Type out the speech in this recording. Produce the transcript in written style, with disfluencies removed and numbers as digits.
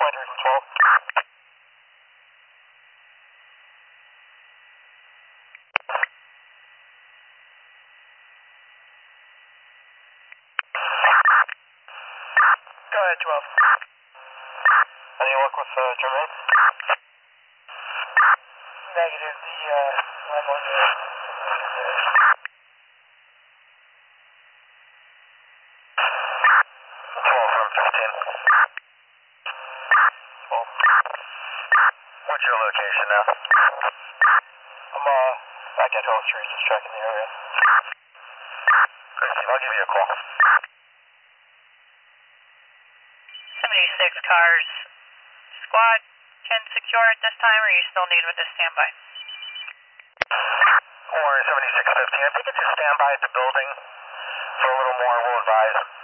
112. Go ahead, 12. Any luck with Jermaine? Negative. The landlord is 12 from 15. 12. What's your location now? I'm back at Hill Street, just checking the area. Great, Steve, I'll give you a call. 76 cars. Squad, can secure at this time, or you still need with this standby? Or 7615. I think it's a standby at the building for a little more. We'll advise.